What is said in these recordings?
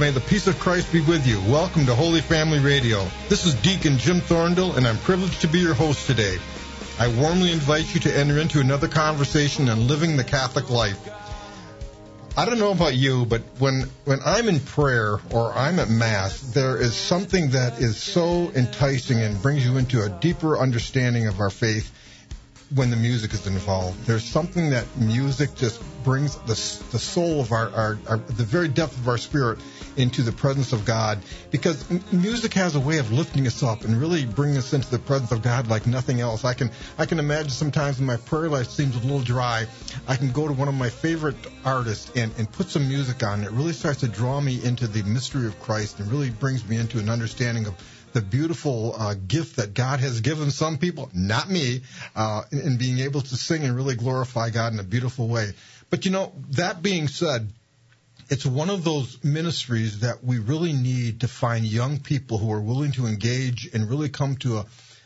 may the peace of Christ be with you. Welcome to Holy Family Radio. This is Deacon Jim Thorndale, and I'm privileged to be your host today. I warmly invite you to enter into another conversation on living the Catholic life. I don't know about you, but when I'm in prayer or I'm at Mass, there is something that is so enticing and brings you into a deeper understanding of our faith when the music is involved. There's something that music just brings the soul of our the very depth of our spirit into the presence of God, because music has a way of lifting us up and really bringing us into the presence of God like nothing else. I can imagine sometimes when my prayer life seems a little dry, I can go to one of my favorite artists and put some music on. It really starts to draw me into the mystery of Christ and really brings me into an understanding of the beautiful gift that God has given some people, not me, in being able to sing and really glorify God in a beautiful way. But, that being said, it's one of those ministries that we really need to find young people who are willing to engage and really come to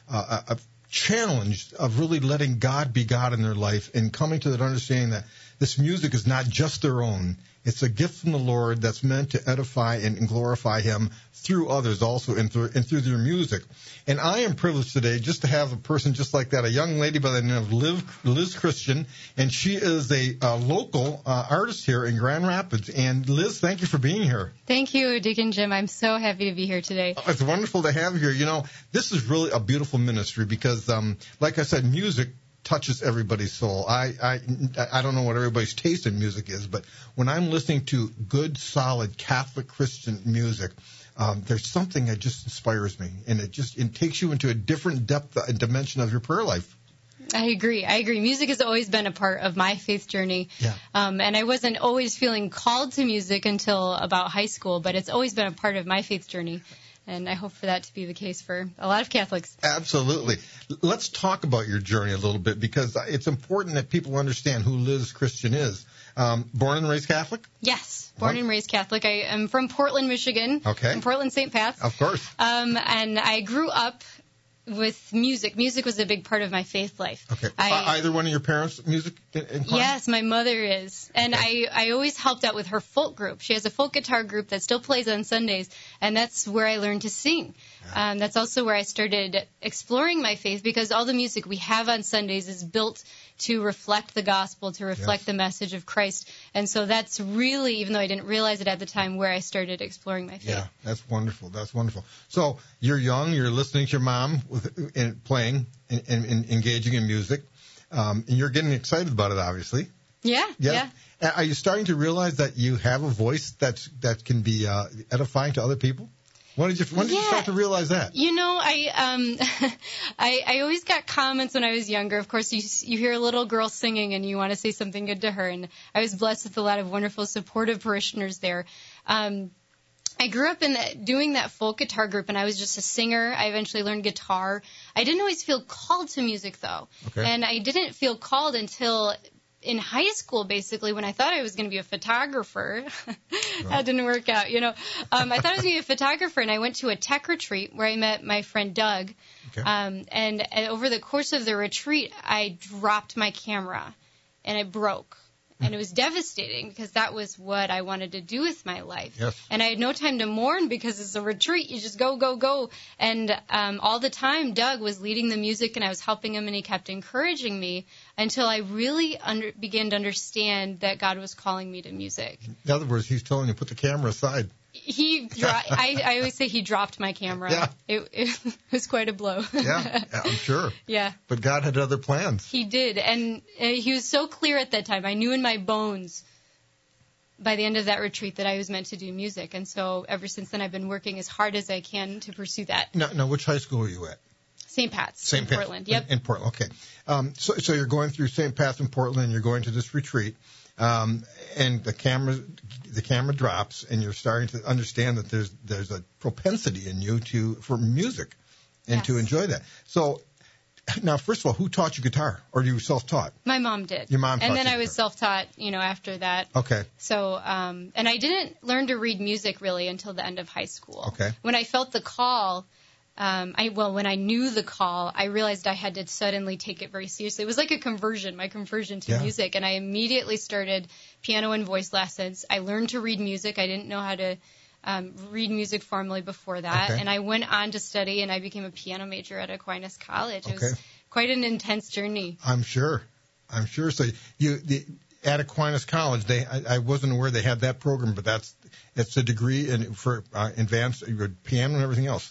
a challenge of really letting God be God in their life and coming to that understanding that this music is not just their own. It's a gift from the Lord that's meant to edify and glorify Him through others also and through their music. And I am privileged today just to have a person just like that, a young lady by the name of Liz Christian, and she is a local artist here in Grand Rapids. And Liz, thank you for being here. Thank you, Deacon Jim. I'm so happy to be here today. It's wonderful to have you here. This is really a beautiful ministry because, like I said, music touches everybody's soul. I don't know what everybody's taste in music is, but when I'm listening to good, solid Catholic Christian music, there's something that just inspires me, and it takes you into a different depth and dimension of your prayer life. I agree. Music has always been a part of my faith journey. Yeah. And I wasn't always feeling called to music until about high school, but it's always been a part of my faith journey. And I hope for that to be the case for a lot of Catholics. Absolutely. Let's talk about your journey a little bit, because it's important that people understand who Liz Christian is. Born and raised Catholic? Yes, born and raised Catholic. I am from Portland, Michigan. Okay. From Portland, St. Pat's. Of course. And I grew up with music. Music was a big part of my faith life. Okay. Either one of your parents music inclined? Yes, my mother is. And okay. I always helped out with her folk group. She has a folk guitar group that still plays on Sundays, and that's where I learned to sing. Yeah. That's also where I started exploring my faith, because all the music we have on Sundays is built to reflect the gospel, to reflect the message of Christ. And so that's really, even though I didn't realize it at the time, where I started exploring my faith. Yeah, that's wonderful. That's wonderful. So you're young, you're listening to your mom and playing and engaging in music, and you're getting excited about it, obviously. Yeah. Are you starting to realize that you have a voice that can be edifying to other people? When did you start to realize that? I always got comments when I was younger. Of course, you hear a little girl singing and you want to say something good to her. And I was blessed with a lot of wonderful, supportive parishioners there. I grew up doing that folk guitar group, and I was just a singer. I eventually learned guitar. I didn't always feel called to music, though. Okay. And I didn't feel called until in high school, basically, when I thought I was going to be a photographer. That didn't work out, I thought I was going to be a photographer, and I went to a tech retreat where I met my friend Doug. Okay. And over the course of the retreat, I dropped my camera, and it broke. And it was devastating, because that was what I wanted to do with my life. Yes. And I had no time to mourn, because it's a retreat. You just go, go, go. And all the time, Doug was leading the music, and I was helping him, and he kept encouraging me until I really began to understand that God was calling me to music. In other words, he's telling you, put the camera aside. I always say he dropped my camera. Yeah. It was quite a blow. Yeah, I'm sure. Yeah. But God had other plans. He did. And he was so clear at that time. I knew in my bones by the end of that retreat that I was meant to do music. And so ever since then, I've been working as hard as I can to pursue that. Now which high school were you at? St. Pat's in Portland. Yep. In Portland, okay. So you're going through St. Pat's in Portland, and you're going to this retreat. And the camera drops, and you're starting to understand that there's a propensity in you for music and to enjoy that. So now, first of all, who taught you guitar, or you were self-taught? My mom did. Your mom taught you. And then I was self-taught, after that. Okay. So, and I didn't learn to read music really until the end of high school. Okay. When I felt the call, when I knew the call, I realized I had to suddenly take it very seriously. It was like my conversion to music. And I immediately started piano and voice lessons. I learned to read music. I didn't know how to read music formally before that. Okay. And I went on to study, and I became a piano major at Aquinas College. It Okay. was quite an intense journey. I'm sure. So at Aquinas College, I wasn't aware they had that program, but it's a degree for advanced piano and everything else.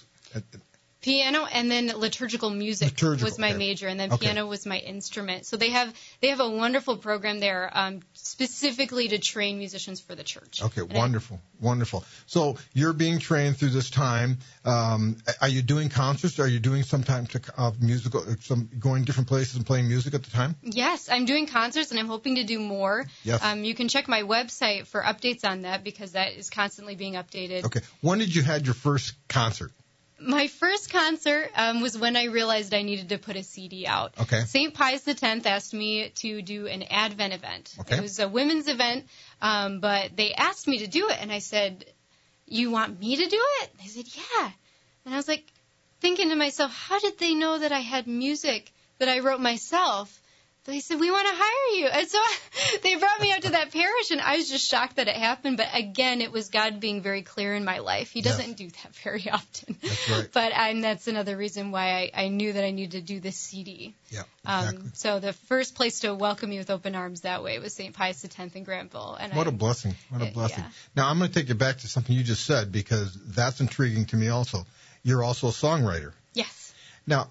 Piano and then liturgical music was my major, and then piano was my instrument. So they have a wonderful program there specifically to train musicians for the church. Okay, wonderful. So you're being trained through this time. Are you doing concerts? Are you doing sometimes musical, going different places and playing music at the time? Yes, I'm doing concerts, and I'm hoping to do more. Yes. You can check my website for updates on that because that is constantly being updated. Okay. When did you have your first concert? My first concert was when I realized I needed to put a CD out. Okay. St. Pius X asked me to do an Advent event. Okay. It was a women's event, but they asked me to do it, and I said, "You want me to do it?" They said, "Yeah." And I was like thinking to myself, how did they know that I had music that I wrote myself? They said, "We want to hire you." And so they brought me out to that parish, and I was just shocked that it happened. But again, it was God being very clear in my life. He doesn't do that very often. That's right. But that's another reason why I knew that I needed to do this CD. Yeah, exactly. So the first place to welcome me with open arms that way was St. Pius X in Granville. And What a blessing. Yeah. Now, I'm going to take you back to something you just said because that's intriguing to me also. You're also a songwriter. Yes. Now,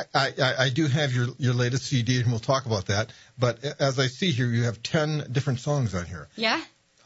I do have your latest CD, and we'll talk about that. But as I see here, you have 10 different songs on here. Yeah.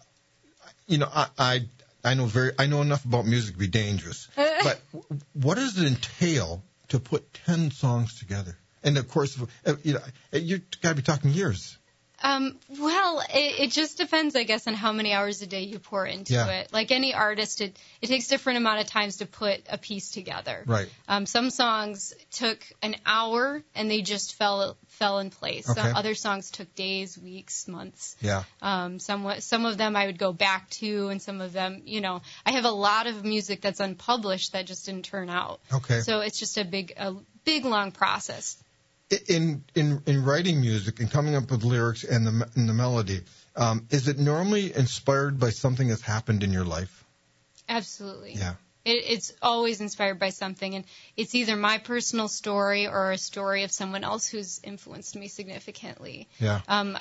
You know, I know enough about music to be dangerous. But what does it entail to put 10 songs together? And of course, you've got to be talking years. Well, it just depends, I guess, on how many hours a day you pour into it. Like any artist, it takes different amount of times to put a piece together. Right. Some songs took an hour and they just fell in place. Okay. Some other songs took days, weeks, months. Yeah. Some of them I would go back to, and some of them, I have a lot of music that's unpublished that just didn't turn out. Okay. So it's just a big long process. In writing music and coming up with lyrics and the melody, is it normally inspired by something that's happened in your life? Absolutely. Yeah. It's always inspired by something, and it's either my personal story or a story of someone else who's influenced me significantly. Yeah.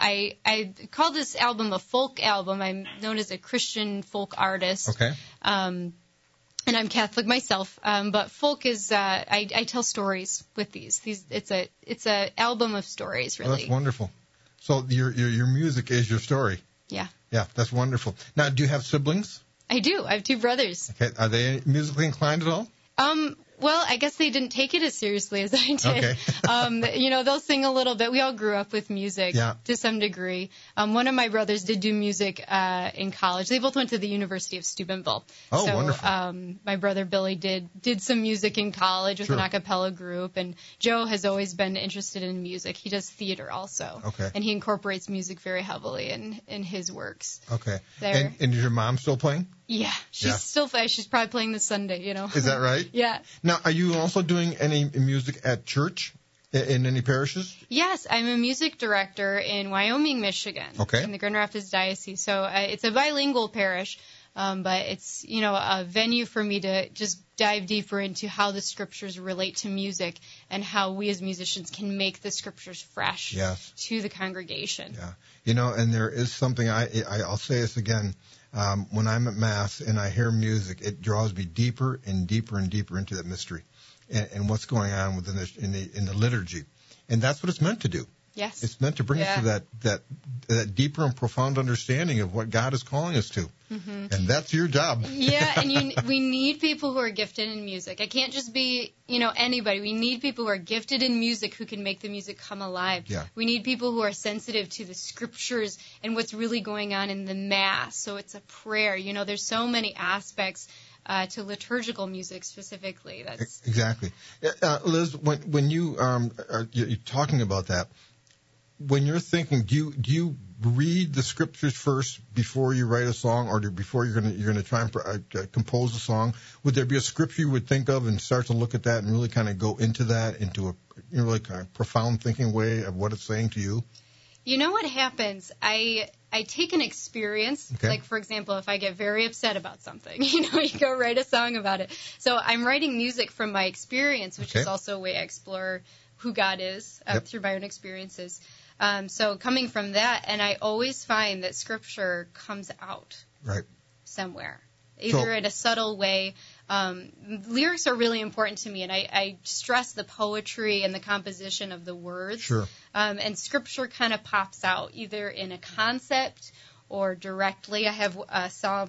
I call this album a folk album. I'm known as a Christian folk artist. Okay. And I'm Catholic myself, but folk is I tell stories with these. It's a album of stories, really. Oh, that's wonderful. So your music is your story. Yeah. Yeah, that's wonderful. Now, do you have siblings? I do. I have 2 brothers. Okay. Are they musically inclined at all? Well, I guess they didn't take it as seriously as I did. Okay. They'll sing a little bit. We all grew up with music to some degree. One of my brothers did do music in college. They both went to the University of Steubenville. Oh, so, wonderful. My brother Billy did some music in college with an a cappella group, and Joe has always been interested in music. He does theater also. Okay. And he incorporates music very heavily in his works. Okay. And is your mom still playing? Yeah, she's probably playing this Sunday, Is that right? Yeah. Now, are you also doing any music at church in any parishes? Yes, I'm a music director in Wyoming, Michigan. Okay. In the Grand Rapids Diocese. So it's a bilingual parish, but it's, a venue for me to just dive deeper into how the scriptures relate to music and how we as musicians can make the scriptures fresh to the congregation. Yeah. And there is something, I'll say this again, when I'm at Mass and I hear music, it draws me deeper and deeper and deeper into that mystery and what's going on within in the liturgy. And that's what it's meant to do. Yes. It's meant to bring us to that deeper and profound understanding of what God is calling us to. Mm-hmm. And that's your job. Yeah, and we need people who are gifted in music. It can't just be, anybody. We need people who are gifted in music who can make the music come alive. Yeah. We need people who are sensitive to the scriptures and what's really going on in the Mass. So it's a prayer. There's so many aspects to liturgical music specifically. That's exactly. Liz, when you're talking about that, when you're thinking, do you read the scriptures first before you write a song, or before you're going to try and compose a song? Would there be a scripture you would think of and start to look at that and really kind of go into that into a really kind of profound thinking way of what it's saying to you? You know what happens? I take an experience, like, for example, if I get very upset about something, you go write a song about it. So I'm writing music from my experience, which is also a way I explore who God is through my own experiences. So coming from that, and I always find that Scripture comes out somewhere, either in a subtle way. Lyrics are really important to me, and I stress the poetry and the composition of the words. Sure. And Scripture kind of pops out either in a concept or directly. I have a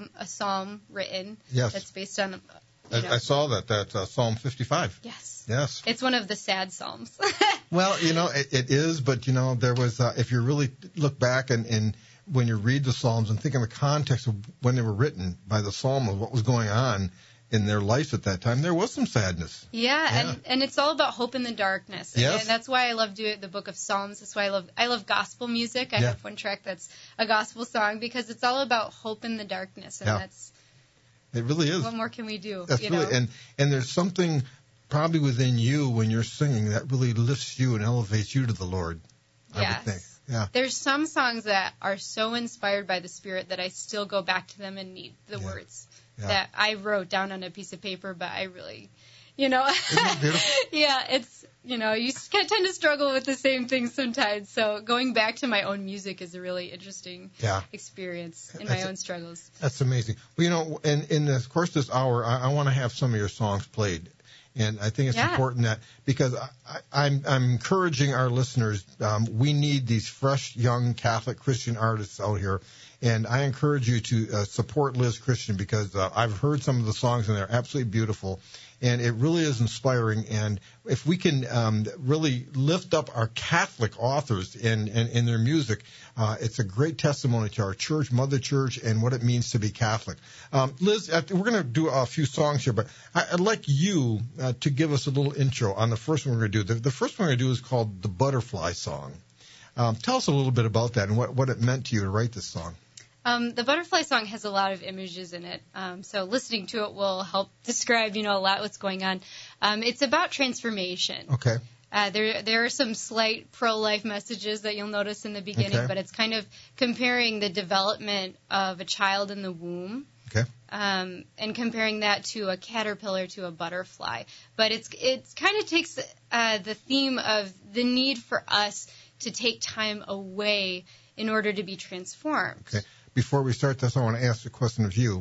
psalm written that's based on. I saw that. That's Psalm 55. Yes. It's one of the sad psalms. Well, it is, but there was if you really look back and when you read the Psalms and think in the context of when they were written by the psalm of what was going on in their life at that time, there was some sadness. Yeah. And it's all about hope in the darkness. Yes. And that's why I love doing the Book of Psalms. That's why I love gospel music. I have one track that's a gospel song because it's all about hope in the darkness, and that's it really is. What more can we do? That's really, and there's something probably within you when you're singing that really lifts you and elevates you to the Lord. I would think. Yeah. There's some songs that are so inspired by the Spirit that I still go back to them and need the words that I wrote down on a piece of paper, but I really, Isn't it beautiful? it's, you tend to struggle with the same things sometimes. So going back to my own music is a really interesting experience in my own struggles. That's amazing. Well, in the course of this hour, I want to have some of your songs played. And I think it's important that because I'm encouraging our listeners, we need these fresh, young Catholic Christian artists out here. And I encourage you to support Liz Christian because I've heard some of the songs and they're absolutely beautiful. And it really is inspiring. And if we can really lift up our Catholic authors in their music, it's a great testimony to our church, Mother Church, and what it means to be Catholic. Liz, we're going to do a few songs here, but I'd like you to give us a little intro on the first one we're going to do. The first one we're going to do is called The Butterfly Song. Tell us a little bit about that and what it meant to you to write this song. The Butterfly Song has a lot of images in it, so listening to it will help describe, a lot what's going on. It's about transformation. Okay. There are some slight pro-life messages that you'll notice in the beginning, but it's kind of comparing the development of a child in the womb. Okay. And comparing that to a caterpillar to a butterfly. But it's kind of takes the theme of the need for us to take time away in order to be transformed. Okay. Before we start this, I want to ask a question of you.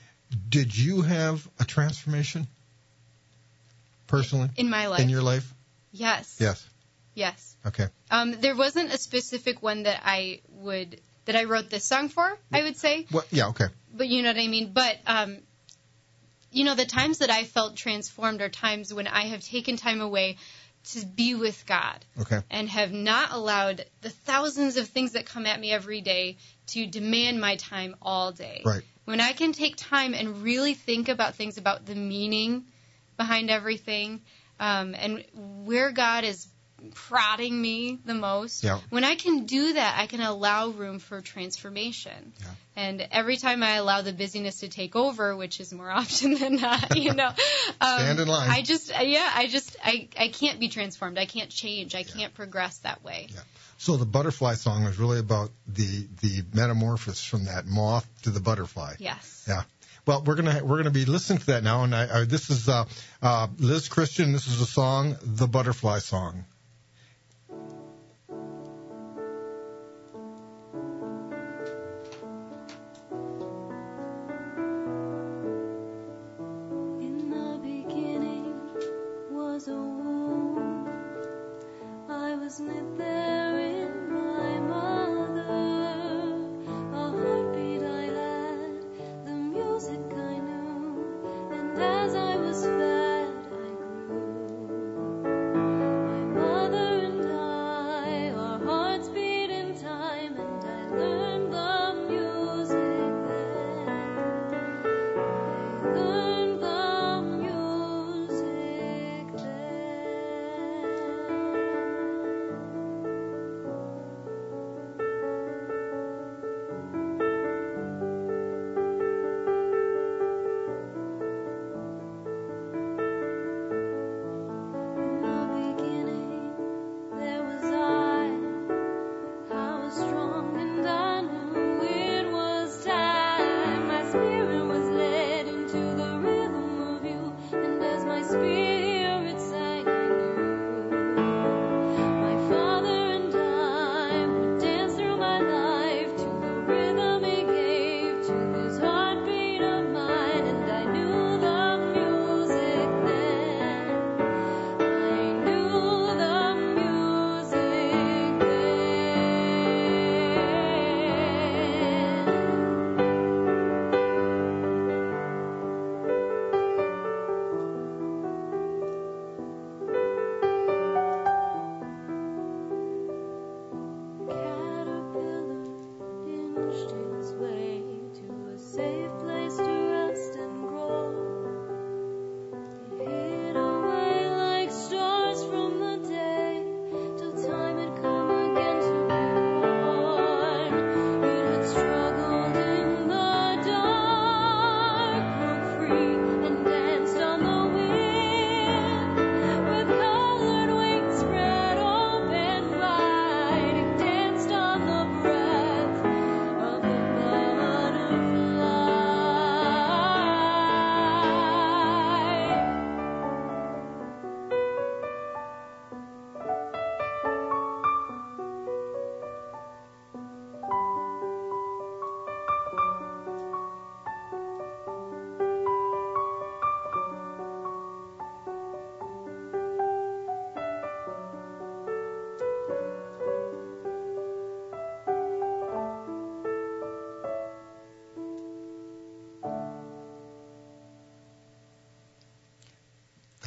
Did you have a transformation personally? In my life? In your life? Yes. Yes. Okay. There wasn't a specific one that I wrote this song for, I would say. Well, yeah, okay. But you know what I mean? But, the times that I felt transformed are times when I have taken time away to be with God. Okay. And have not allowed the thousands of things that come at me every day to demand my time all day. Right. When I can take time and really think about things, about the meaning behind everything, and where God is prodding me the most. Yeah. When I can do that, I can allow room for transformation. Yeah. And every time I allow the busyness to take over, which is more often than not, Stand in line. I can't be transformed. I can't change. I can't progress that way. Yeah. So the Butterfly Song is really about the metamorphosis from that moth to the butterfly. Yes. Yeah. Well, we're gonna be listening to that now, and this is Liz Christian. This is the song, The Butterfly Song.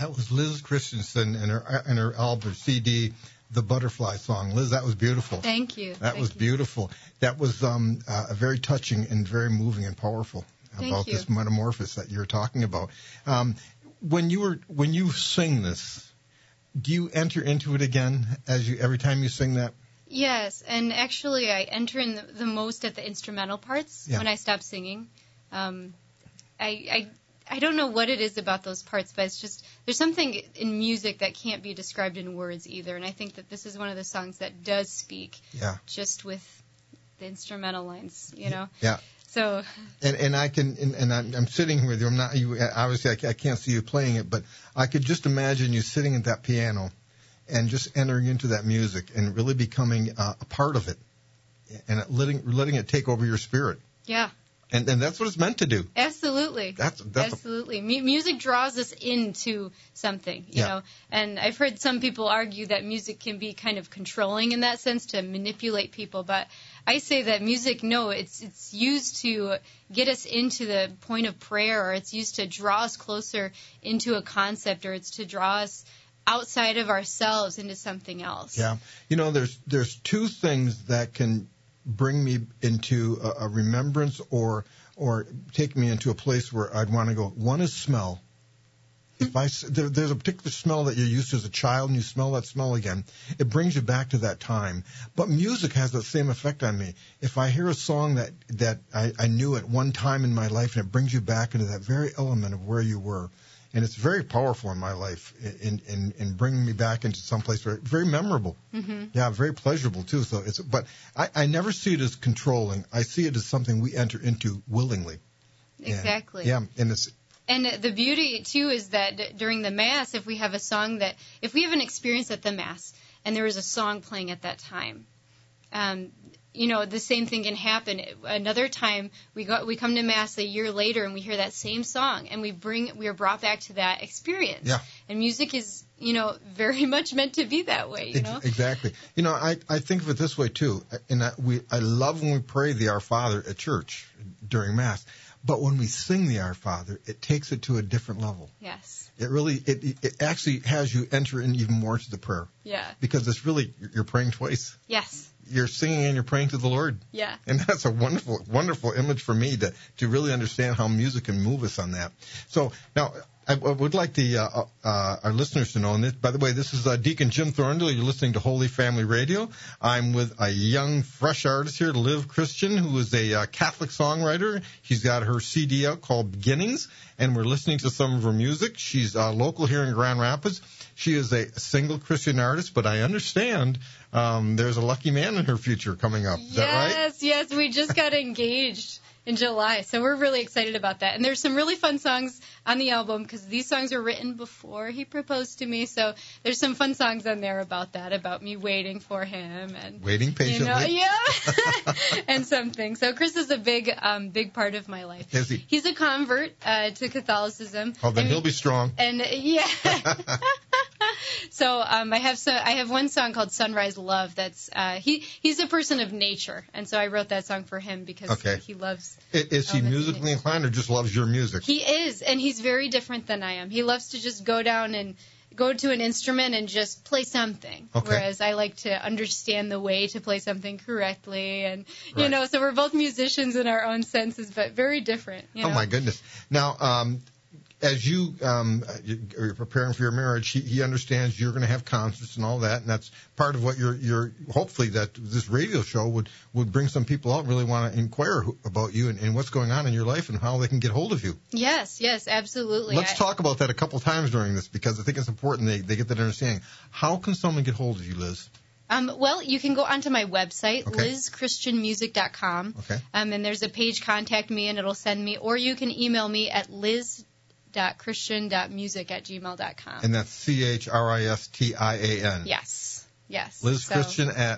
That was Liz Christensen and her album CD, The Butterfly Song. Liz, that was beautiful. Thank you. That was beautiful. That was very touching and very moving and powerful about this metamorphosis that you're talking about. When you sing this, do you enter into it again every time you sing that? Yes, and actually I enter in the most at the instrumental parts when I stop singing. I don't know what it is about those parts, but it's just there's something in music that can't be described in words either, and I think that this is one of the songs that does speak just with the instrumental lines, you know. Yeah. So. And I can I'm sitting here with you. I'm not you. Obviously, I can't see you playing it, but I could just imagine you sitting at that piano and just entering into that music and really becoming a part of it, and letting it take over your spirit. Yeah. And that's what it's meant to do. Absolutely. That's absolutely. Music draws us into something, you know. And I've heard some people argue that music can be kind of controlling in that sense to manipulate people, but I say that music, no, it's used to get us into the point of prayer, or it's used to draw us closer into a concept, or it's to draw us outside of ourselves into something else. Yeah. You know, there's two things that can bring me into a remembrance or take me into a place where I'd want to go. One is smell. If there's a particular smell that you're used to as a child, and you smell that smell again, it brings you back to that time. But music has that same effect on me. If I hear a song that I knew at one time in my life, and it brings you back into that very element of where you were. And it's very powerful in my life in bringing me back into some place very memorable. Mm-hmm. Yeah, very pleasurable too. So but I never see it as controlling. I see it as something we enter into willingly. Exactly. And the beauty too is that during the Mass, if we have an experience at the Mass and there is a song playing at that time, you know, the same thing can happen. Another time we come to Mass a year later and we hear that same song and we are brought back to that experience. Yeah. And music is, you know, very much meant to be that way, you know? Exactly. You know, I think of it this way too. And I love when we pray the Our Father at church during Mass. But when we sing the Our Father, it takes it to a different level. Yes. It really, it actually has you enter in even more to the prayer. Yeah. Because it's really, you're praying twice. Yes. You're singing and you're praying to the Lord. Yeah. And that's a wonderful, wonderful image for me to really understand how music can move us on that. So now I would like our listeners to know, and by the way, this is Deacon Jim Thorndale. You're listening to Holy Family Radio. I'm with a young, fresh artist here, Liv Christian, who is a Catholic songwriter. She's got her CD out called Beginnings, and we're listening to some of her music. She's local here in Grand Rapids. She is a single Christian artist, but I understand there's a lucky man in her future coming up. Is that right? Yes. We just got engaged in July, so we're really excited about that. And there's some really fun songs on the album because these songs were written before he proposed to me, so there's some fun songs on there about that, about me waiting for him and waiting patiently. You know, and something. So Chris is a big part of my life. Is he? He's a convert to Catholicism. Oh, then he'll be strong. And yeah. So I have one song called Sunrise Love. That's he's a person of nature, and so I wrote that song for him because he loves. Is he musically inclined or just loves your music? He is, and he's very different than I am. He loves to just go down and go to an instrument and just play something, whereas I like to understand the way to play something correctly, and you know, so we're both musicians in our own senses, but very different. You know? Oh my goodness! Now, as you're preparing for your marriage, he understands you're going to have concerts and all that, and that's part of what you're hopefully that this radio show would bring some people out and really want to inquire about you and what's going on in your life and how they can get hold of you. Yes, absolutely. Let's talk about that a couple times during this because I think it's important they get that understanding. How can someone get hold of you, Liz? Well, you can go onto my website, lizchristianmusic.com, and there's a page, Contact Me, and it'll send me, or you can email me at liz.christian.music@gmail.com. And that's CHRISTIAN. Yes. Liz Christian at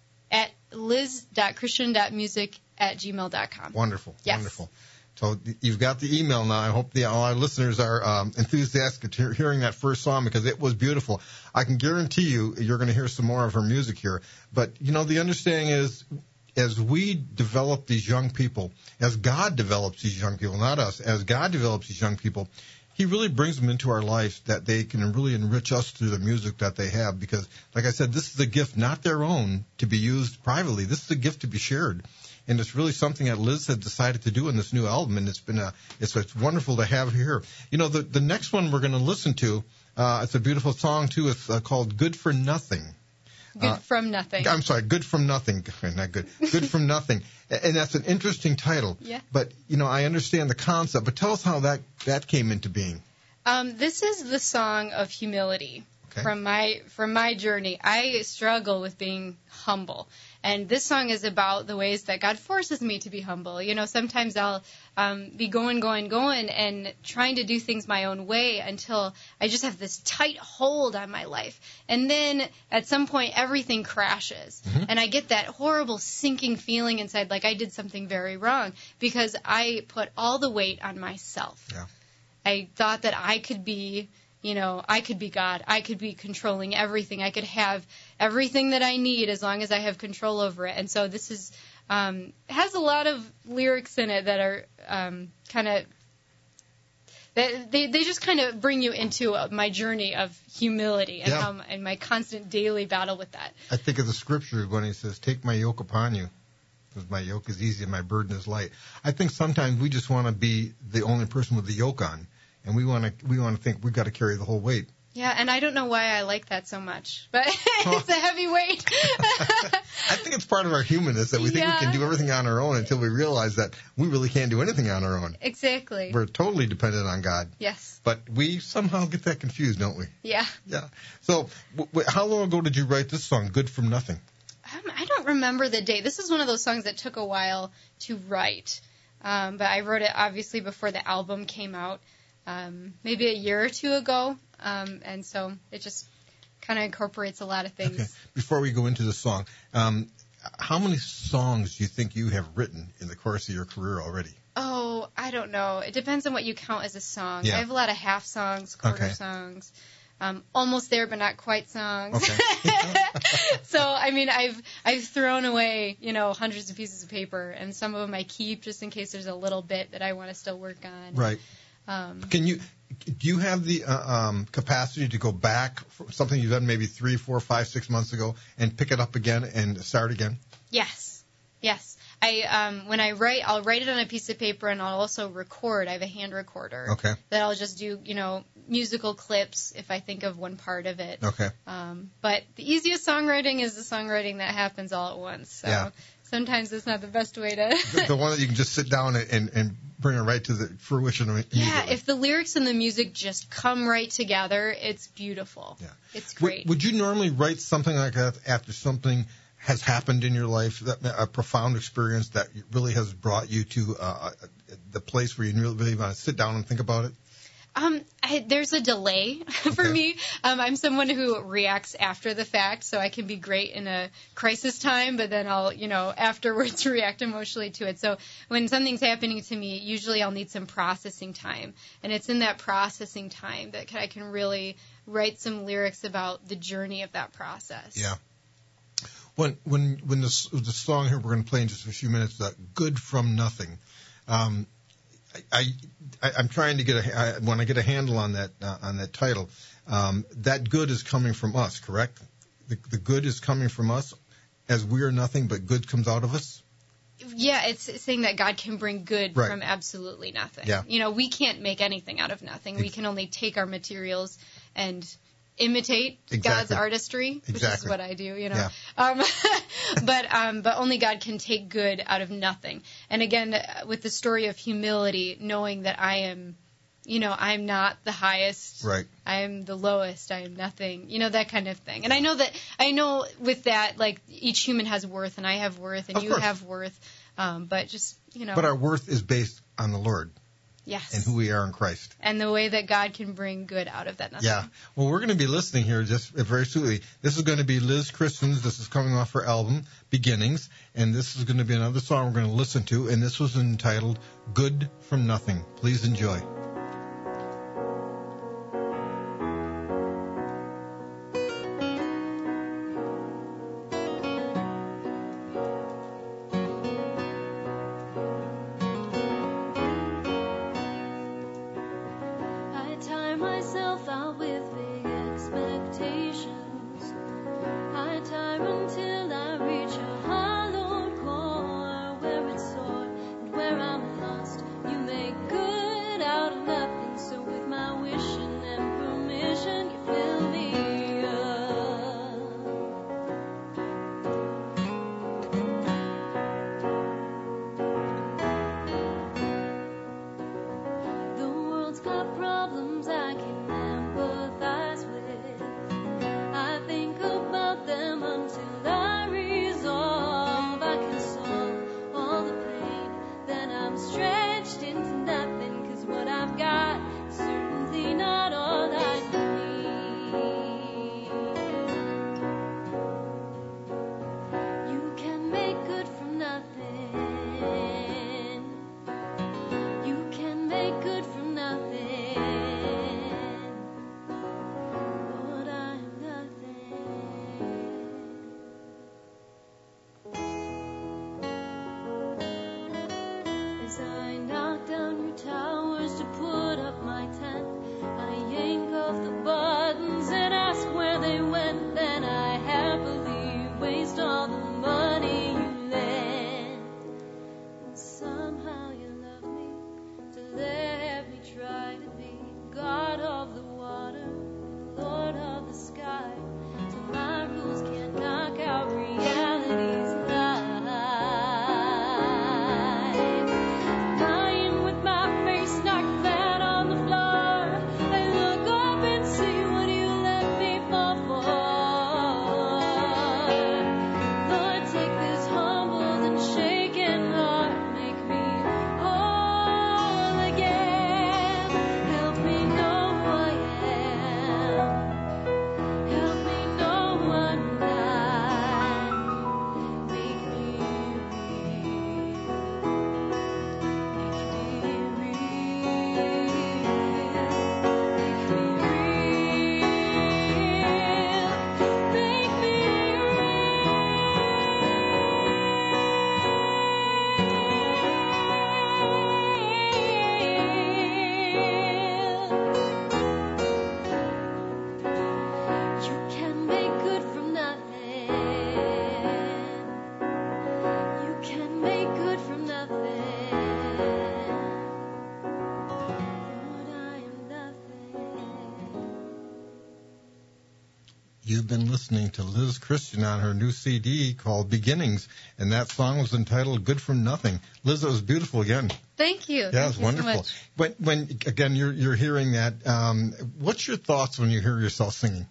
liz.christian.music@gmail.com. Wonderful. Yes. Wonderful. So you've got the email now. I hope all our listeners are enthusiastic hearing that first song because it was beautiful. I can guarantee you're going to hear some more of her music here. But, you know, the understanding is as we develop these young people, as God develops these young people, not us, as God develops these young people, He really brings them into our life that they can really enrich us through the music that they have. Because, like I said, this is a gift, not their own, to be used privately. This is a gift to be shared. And it's really something that Liz had decided to do in this new album, and it's wonderful to have here. You know, the next one we're going to listen to, it's a beautiful song too. It's called "Good for Nothing." Good from Nothing. I'm sorry, "Good from Nothing," not good. "Good from Nothing," and that's an interesting title. Yeah. But you know, I understand the concept. But tell us how that came into being. This is the song of humility. Okay. From my journey. I struggle with being humble. And this song is about the ways that God forces me to be humble. You know, sometimes I'll be going, and trying to do things my own way until I just have this tight hold on my life. And then at some point, everything crashes. Mm-hmm. And I get that horrible sinking feeling inside, like I did something very wrong, because I put all the weight on myself. Yeah. I thought that I could be... You know, I could be God. I could be controlling everything. I could have everything that I need as long as I have control over it. And so this is has a lot of lyrics in it that are kind of they just kind of bring you into my journey of humility and and my constant daily battle with that. I think of the scripture when he says, "Take my yoke upon you, because my yoke is easy and my burden is light." I think sometimes we just want to be the only person with the yoke on. And we want to think we've got to carry the whole weight. Yeah, and I don't know why I like that so much, but it's a heavy weight. I think it's part of our humanness that we think we can do everything on our own until we realize that we really can't do anything on our own. Exactly. We're totally dependent on God. Yes. But we somehow get that confused, don't we? Yeah. Yeah. So how long ago did you write this song, "Good from Nothing"? I don't remember the date. This is one of those songs that took a while to write, but I wrote it obviously before the album came out. Maybe a year or two ago, and so it just kind of incorporates a lot of things. Okay. Before we go into the song, how many songs do you think you have written in the course of your career already? Oh, I don't know. It depends on what you count as a song. Yeah. I have a lot of half songs, quarter songs, almost there but not quite songs. Okay. So, I mean, I've thrown away, hundreds of pieces of paper, and some of them I keep just in case there's a little bit that I want to still work on. Right. Do you have the capacity to go back for something you've done maybe 3, 4, 5, 6 months ago and pick it up again and start again? Yes. When I write, I'll write it on a piece of paper, and I'll also record. I have a hand recorder. Okay. That I'll just do, musical clips if I think of one part of it. Okay. But the easiest songwriting is the songwriting that happens all at once. So sometimes it's not the best way to... the one that you can just sit down and bring it right to the fruition immediately. Yeah, if the lyrics and the music just come right together, it's beautiful. Yeah. It's great. Would you normally write something like that after something has happened in your life, a profound experience that really has brought you to the place where you really want to sit down and think about it? There's a delay for me. I'm someone who reacts after the fact, so I can be great in a crisis time, but then I'll, afterwards react emotionally to it. So when something's happening to me, usually I'll need some processing time. And it's in that processing time that I can really write some lyrics about the journey of that process. Yeah. When the song here we're going to play in just a few minutes, "Good from Nothing," I'm trying to get when I get a handle on that title, that good is coming from us, correct? The good is coming from us, as we are nothing, but good comes out of us. Yeah, it's saying that God can bring good from absolutely nothing. Yeah. We can't make anything out of nothing. We can only take our materials and imitate God's artistry, which is what I do, Yeah. But only God can take good out of nothing. And again, with the story of humility, knowing that I am, I'm not the highest. Right. I am the lowest. I am nothing. That kind of thing. And I know with that, like, each human has worth, and I have worth, and you have worth. But just, But our worth is based on the Lord. Yes. And who we are in Christ. And the way that God can bring good out of that nothing. Yeah. Well, we're going to be listening here just very soon. This is going to be Liz Christians. This is coming off her album, Beginnings. And this is going to be another song we're going to listen to. And this was entitled "Good from Nothing." Please enjoy. I listening to Liz Christian on her new CD called Beginnings, and that song was entitled Good From Nothing. Liz, it was beautiful again. Thank you. Yeah, it was wonderful. So much. When again, you're hearing that, what's your thoughts when you hear yourself singing?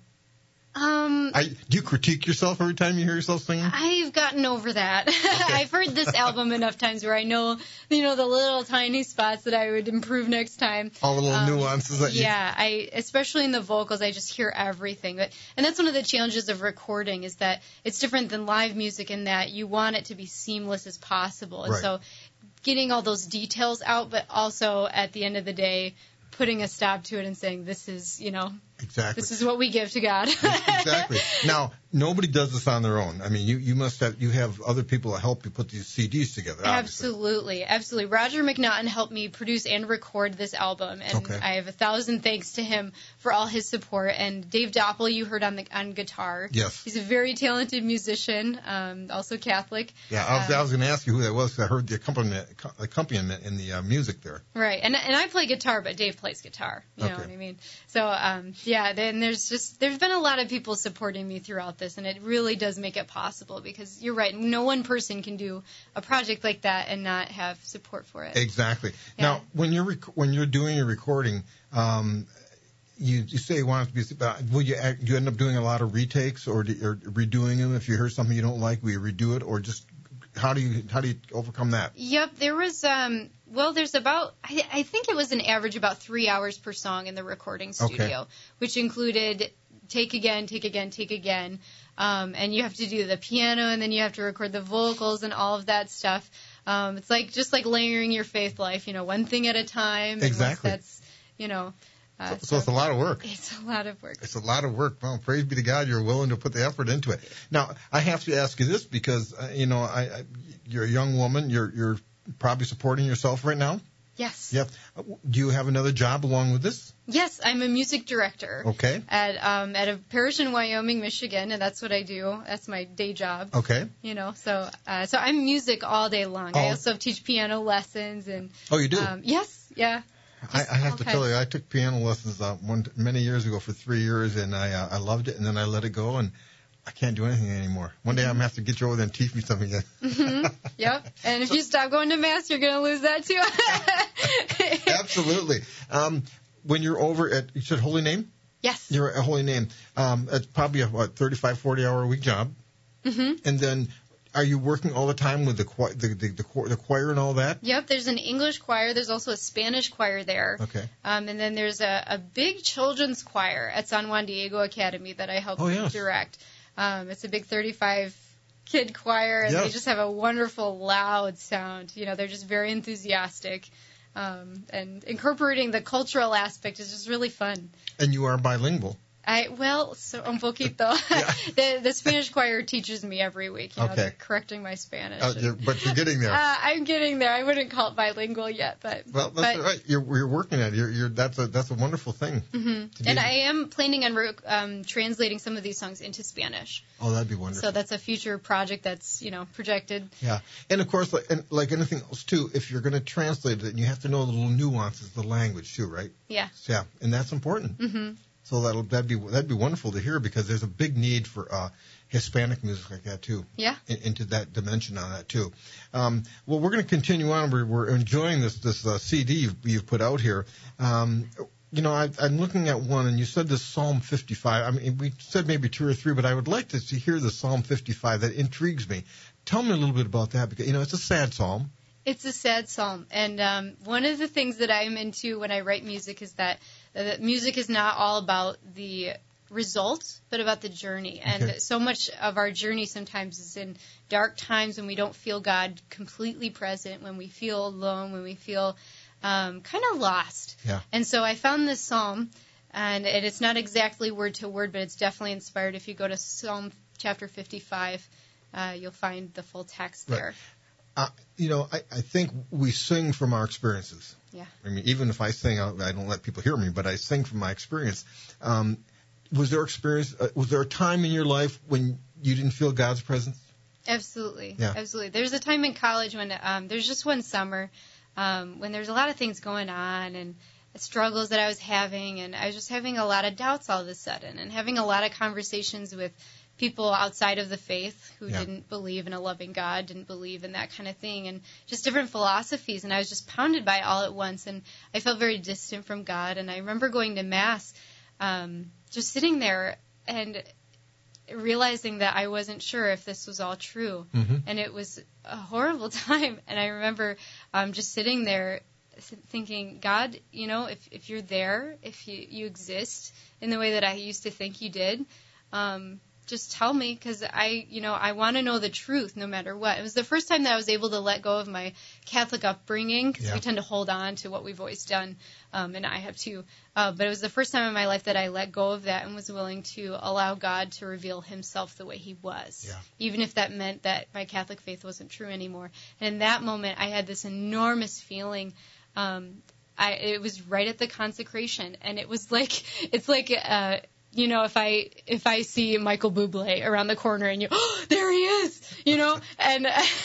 Do you critique yourself every time you hear yourself singing? I've gotten over that. Okay. I've heard this album enough times where I know, the little tiny spots that I would improve next time. All the little nuances that especially in the vocals, I just hear everything. And that's one of the challenges of recording is that it's different than live music in that you want it to be seamless as possible. And so getting all those details out, but also at the end of the day, putting a stop to it and saying, this is, exactly. This is what we give to God. Exactly. Now, nobody does this on their own. I mean, you have other people that help you put these CDs together. Obviously. Absolutely. Roger McNaughton helped me produce and record this album, and I have 1,000 thanks to him for all his support. And Dave Doppel, you heard on guitar. Yes. He's a very talented musician, also Catholic. Yeah, I was going to ask you who that was because I heard the accompaniment in the music there. Right, and I play guitar, but Dave plays guitar. You know what I mean? So, then there's been a lot of people supporting me throughout this, and it really does make it possible because you're right, no one person can do a project like that and not have support for it. Exactly. Yeah. Now, when you're doing your recording, you say you want it to be, do you end up doing a lot of retakes or redoing them? If you hear something you don't like, will you redo it, or just how do you overcome that? Yep, there was there's about I think it was an average about 3 hours per song in the recording studio, which included take again, and you have to do the piano and then you have to record the vocals and all of that stuff. It's just like layering your faith life, one thing at a time. Exactly. That's so it's a lot of work. It's a lot of work. It's a lot of work. Well, praise be to God, you're willing to put the effort into it. Now, I have to ask you this because you're a young woman. You're probably supporting yourself right now. Yes. Yep. Do you have another job along with this? Yes, I'm a music director. Okay. At a parish in Wyoming, Michigan, and that's what I do. That's my day job. Okay. So I'm music all day long. I also teach piano lessons and. Oh, you do? Yes. Yeah. I have to tell you, I took piano lessons many years ago for 3 years, and I loved it, and then I let it go, and I can't do anything anymore. One day I'm going to have to get you over there and teach me something again. Mm-hmm. Yep. And if you stop going to Mass, you're going to lose that too. Absolutely. When you're over at, you said Holy Name? Yes. You're at Holy Name. It's probably a 35, 40-hour-a-week job. Mm-hmm. And then are you working all the time with the choir and all that? Yep, there's an English choir. There's also a Spanish choir there. Okay. And then there's a big children's choir at San Juan Diego Academy that I help direct. It's a big 35-kid choir, and they just have a wonderful, loud sound. They're just very enthusiastic. And incorporating the cultural aspect is just really fun. And you are bilingual. So un poquito. Yeah. The Spanish choir teaches me every week. They're correcting my Spanish. But you're getting there. I'm getting there. I wouldn't call it bilingual yet, but. Well, that's right. You're working at it. That's a wonderful thing. Mm-hmm. And I am planning on translating some of these songs into Spanish. Oh, that'd be wonderful. So that's a future project that's projected. Yeah, and of course, like anything else too, if you're going to translate it, you have to know the little nuances of the language too, right? Yeah. Yeah, and that's important. Mm-hmm. So that'd be wonderful to hear because there's a big need for Hispanic music like that too. Yeah. Into that dimension on that too. Well, we're going to continue on. We're enjoying this CD you've put out here. I'm looking at one, and you said this Psalm 55. I mean, we said maybe 2 or 3, but I would like to hear the Psalm 55. That intrigues me. Tell me a little bit about that because it's a sad psalm. It's a sad psalm, and one of the things that I'm into when I write music is that music is not all about the result, but about the journey. And so much of our journey sometimes is in dark times when we don't feel God completely present, when we feel alone, when we feel kind of lost. Yeah. And so I found this psalm, and it's not exactly word to word, but it's definitely inspired. If you go to Psalm chapter 55, you'll find the full text there. Right. I think we sing from our experiences. Yeah. I mean, even if I sing, I don't let people hear me, but I sing from my experience. Was there a time in your life when you didn't feel God's presence? Absolutely. Yeah. Absolutely. There's a time in college when there's just one summer when there's a lot of things going on and struggles that I was having, and I was just having a lot of doubts all of a sudden and having a lot of conversations with people outside of the faith who didn't believe in a loving God, didn't believe in that kind of thing, and just different philosophies. And I was just pounded by it all at once, and I felt very distant from God. And I remember going to Mass, just sitting there and realizing that I wasn't sure if this was all true. And it was a horrible time. And I remember just sitting there thinking, God, if you're there, if you exist in the way that I used to think you did, just tell me, because I want to know the truth no matter what. It was the first time that I was able to let go of my Catholic upbringing, because we tend to hold on to what we've always done, and I have too. But it was the first time in my life that I let go of that and was willing to allow God to reveal himself the way he was, even if that meant that my Catholic faith wasn't true anymore. And in that moment, I had this enormous feeling. It was right at the consecration, and it was like, it's like, if I see Michael Bublé around the corner and there he is, and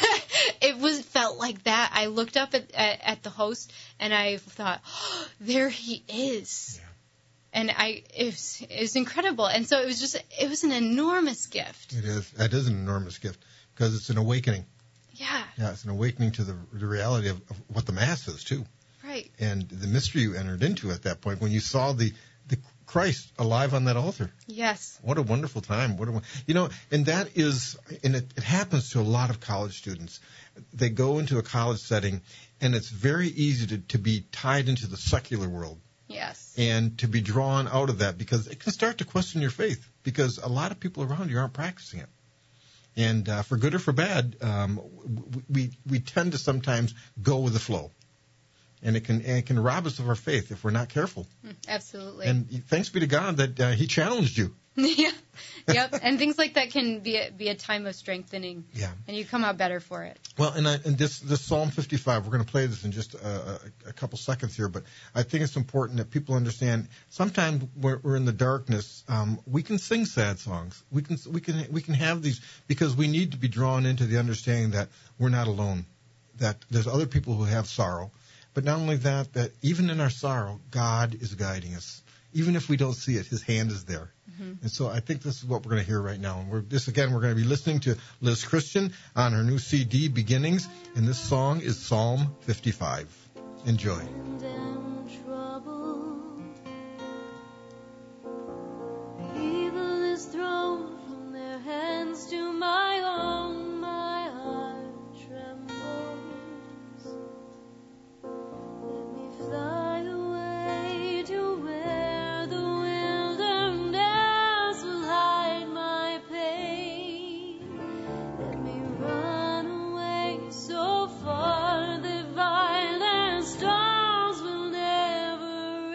it felt like that. I looked up at the host and I thought, there he is. Yeah. And it was incredible. And so it was an enormous gift. It is. That is an enormous gift, because it's an awakening. Yeah. Yeah, it's an awakening to the reality of what the Mass is too. Right. And the mystery you entered into at that point when you saw the Christ alive on that altar. Yes. What a wonderful time. And that is, and it happens to a lot of college students. They go into a college setting, and it's very easy to be tied into the secular world. Yes. And to be drawn out of that, because it can start to question your faith, because a lot of people around you aren't practicing it. And for good or for bad, we tend to sometimes go with the flow. And it can rob us of our faith if we're not careful. Absolutely. And thanks be to God that he challenged you. Yeah. Yep. And things like that can be a time of strengthening. Yeah. And you come out better for it. Well, and this Psalm 55, we're going to play this in just a couple seconds here, but I think it's important that people understand. Sometimes we're in the darkness. We can sing sad songs. We can have these, because we need to be drawn into the understanding that we're not alone. That there's other people who have sorrow. But not only that even in our sorrow, God is guiding us. Even if we don't see it, his hand is there. Mm-hmm. And so I think this is what we're going to hear right now. And we're going to be listening to Liz Christian on her new CD, Beginnings. And this song is Psalm 55. Enjoy. Evil is thrown from their hands to my own. My heart trembles. Fly away to where the wilderness will hide my pain. Let me run away so far that violent storms will never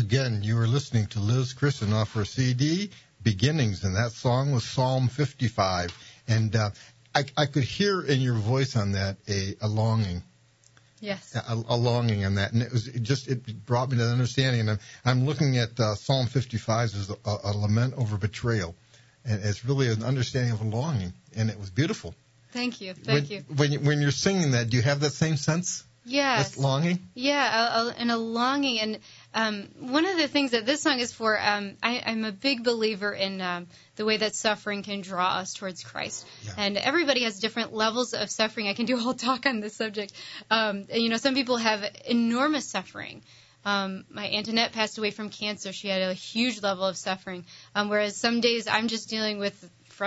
Again, you were listening to Liz Christian off her CD, Beginnings, and that song was Psalm 55. And I could hear in your voice on that a longing. Yes. A longing in that. And it brought me to the understanding. And I'm looking at Psalm 55 as a lament over betrayal. And it's really an understanding of a longing. And it was beautiful. Thank you. Thank you. When you're singing that, do you have that same sense? Yes. This longing? Yeah, and a longing. And one of the things that this song is for, I'm a big believer in the way that suffering can draw us towards Christ. Yeah. And everybody has different levels of suffering. I can do a whole talk on this subject. Some people have enormous suffering. My Aunt Annette passed away from cancer. She had a huge level of suffering. Whereas some days I'm just dealing with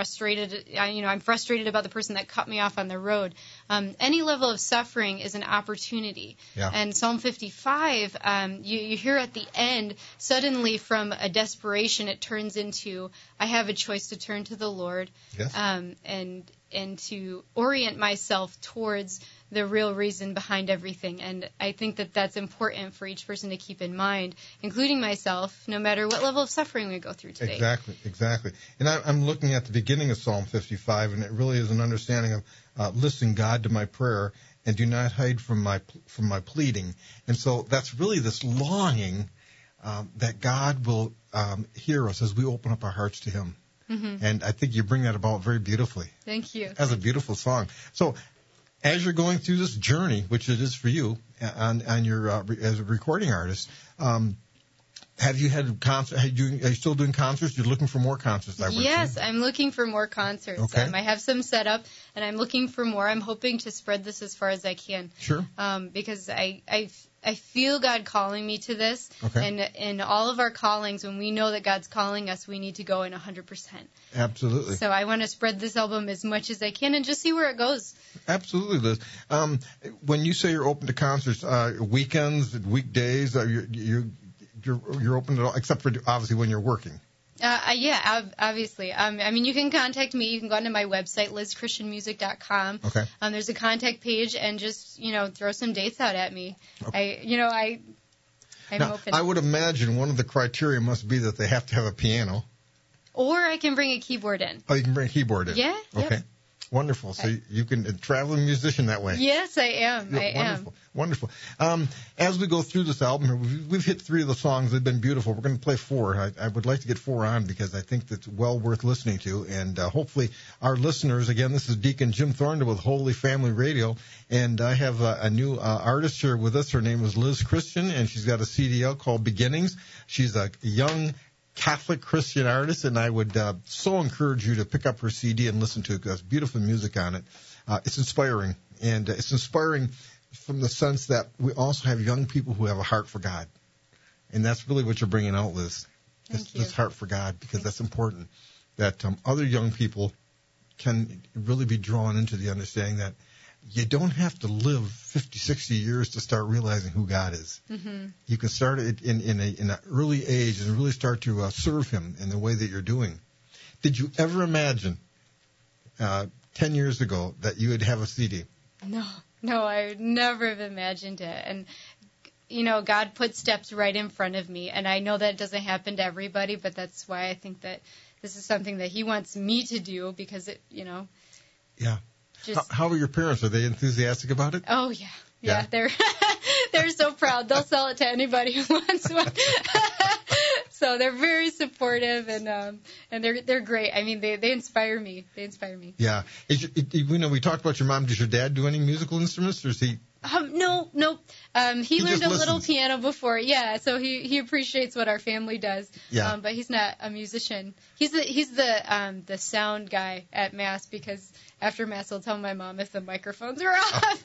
I'm frustrated about the person that cut me off on the road. Any level of suffering is an opportunity. Yeah. And Psalm 55, you hear at the end, suddenly from a desperation, it turns into, I have a choice to turn to the Lord. Yes. And to orient myself towards the real reason behind everything. And I think that that's important for each person to keep in mind, including myself, no matter what level of suffering we go through today. Exactly. And I'm looking at the beginning of Psalm 55, and it really is an understanding of listen, God, to my prayer, and do not hide from my pleading. And so that's really this longing that God will hear us as we open up our hearts to Him. Mm-hmm. And I think you bring that about very beautifully. Thank you. As a beautiful song. So as you're going through this journey, which it is for you, on your as a recording artist, have you had concerts? Are you still doing concerts? You're looking for more concerts, I would Yes, say. I'm looking for more concerts. Okay. I have some set up, and I'm looking for more. I'm hoping to spread this as far as I can. Sure. Because I feel God calling me to this. Okay. And in all of our callings, when we know that God's calling us, we need to go in 100%. Absolutely. So I want to spread this album as much as I can and just see where it goes. Absolutely, Liz. When you say you're open to concerts, weekends, weekdays, you're open to all, except for obviously when you're working. Yeah, obviously. You can contact me. You can go onto my website, lizchristianmusic.com. Okay. There's a contact page, and just, throw some dates out at me. Okay. I'm open. I would imagine one of the criteria must be that they have to have a piano. Or I can bring a keyboard in. Oh, you can bring a keyboard in. Yeah. Okay. Yep. Wonderful. So you can a traveling musician that way. Yes, I am. Wonderful. As we go through this album, we've hit 3 of the songs. They've been beautiful. We're going to play 4. I would like to get 4 on because I think that's well worth listening to. And hopefully our listeners, again, this is Deacon Jim Thorndale with Holy Family Radio. And I have a new artist here with us. Her name is Liz Christian, and she's got a CD out called Beginnings. She's a young Catholic Christian artist, and I would so encourage you to pick up her CD and listen to it because there's beautiful music on it. It's inspiring, and it's inspiring from the sense that we also have young people who have a heart for God, and that's really what you're bringing out, Liz. This heart for God, because that's important, that other young people can really be drawn into the understanding that you don't have to live 50, 60 years to start realizing who God is. Mm-hmm. You can start it in an early age and really start to serve Him in the way that you're doing. Did you ever imagine 10 years ago that you would have a CD? No, I would never have imagined it. And, God put steps right in front of me. And I know that it doesn't happen to everybody, but that's why I think that this is something that He wants me to do because it, Yeah. How are your parents? Are they enthusiastic about it? Oh, yeah. Yeah, they're so proud. They'll sell it to anybody who wants one. So they're very supportive, and they're great. They inspire me. Yeah. We talked about your mom. Does your dad do any musical instruments, or is he? No. He learned a little piano before. Yeah, so he appreciates what our family does. Yeah. But he's not a musician. He's the sound guy at Mass because after Mass he'll tell my mom if the microphones are off.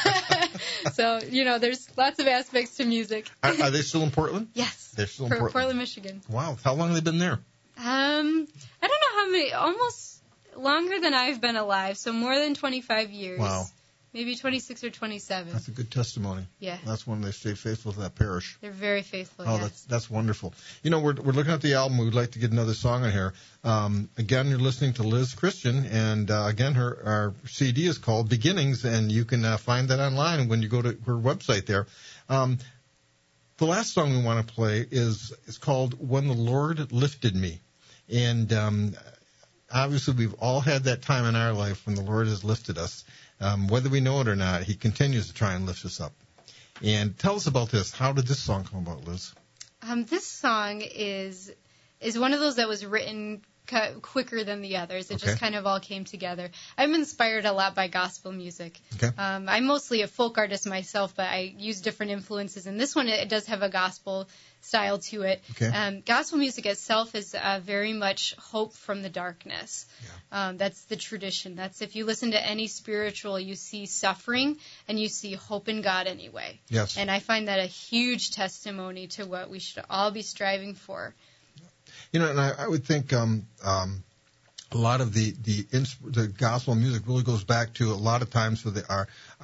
So, there's lots of aspects to music. Are they still in Portland? Yes. They're still in Portland. Portland, Michigan. Wow. How long have they been there? I don't know how many. Almost longer than I've been alive. So more than 25 years. Wow. Maybe 26 or 27. That's a good testimony. Yeah. That's when they stay faithful to that parish. They're very faithful, Oh, yes. That's wonderful. We're looking at the album. We'd like to get another song in here. Again, you're listening to Liz Christian, and again, our CD is called Beginnings, and you can find that online when you go to her website there. The last song we want to play is called When the Lord Lifted Me. And obviously we've all had that time in our life when the Lord has lifted us. Whether we know it or not, he continues to try and lift us up. And tell us about this. How did this song come about, Liz? This song is one of those that was written quicker than the others. It just kind of all came together. I'm inspired a lot by gospel music. Okay. I'm mostly a folk artist myself, but I use different influences. And this one, it does have a gospel style to it. Okay. Gospel music itself is very much hope from the darkness. Yeah. That's the tradition. That's if you listen to any spiritual, you see suffering and you see hope in God anyway. Yes. And I find that a huge testimony to what we should all be striving for. You know, and I would think a lot of the gospel music really goes back to a lot of times for our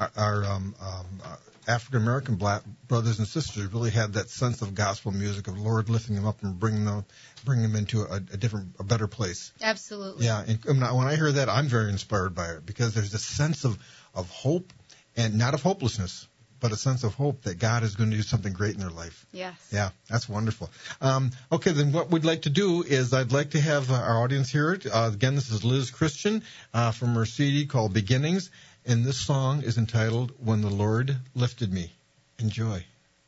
African American black brothers and sisters really had that sense of gospel music of Lord lifting them up and bringing them into a better place. Absolutely. Yeah, and when I hear that, I'm very inspired by it because there's a sense of hope and not of hopelessness, but a sense of hope that God is going to do something great in their life. Yes. Yeah, that's wonderful. Okay, then what we'd like to do is I'd like to have our audience hear it. Again, this is Liz Christian from her CD called Beginnings, and this song is entitled When the Lord Lifted Me. Enjoy.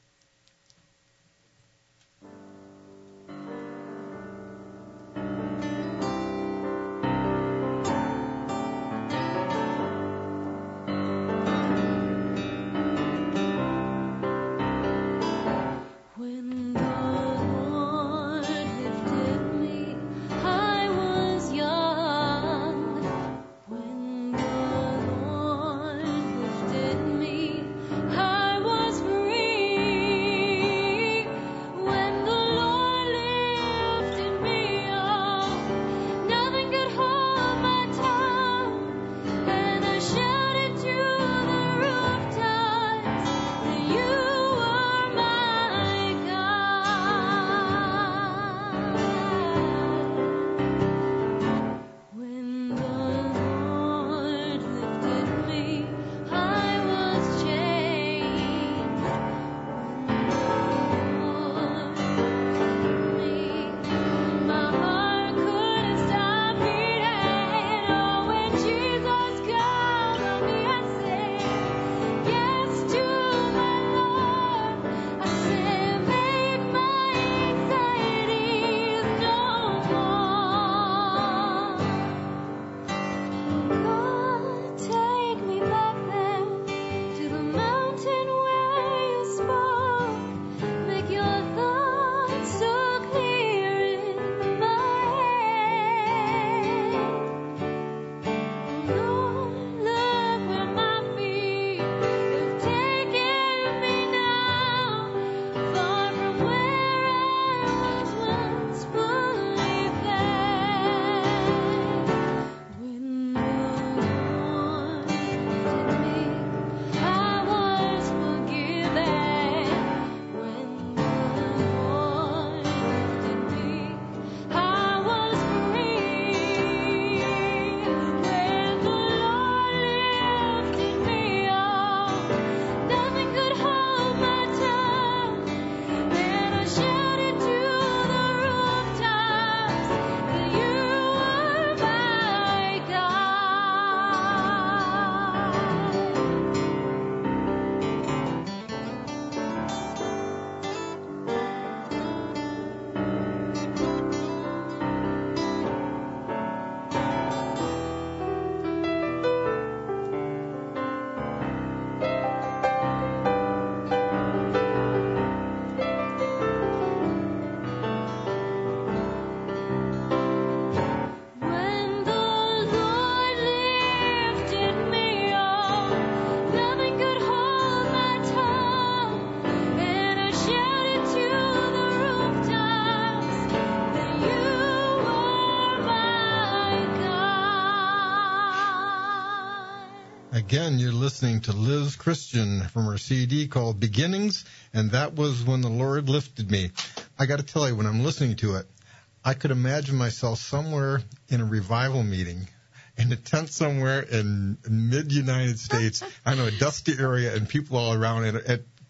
Again, you're listening to Liz Christian from her CD called Beginnings, and that was When the Lord Lifted Me. I got to tell you, when I'm listening to it, I could imagine myself somewhere in a revival meeting in a tent somewhere in mid-United States, I know, a dusty area and people all around it. It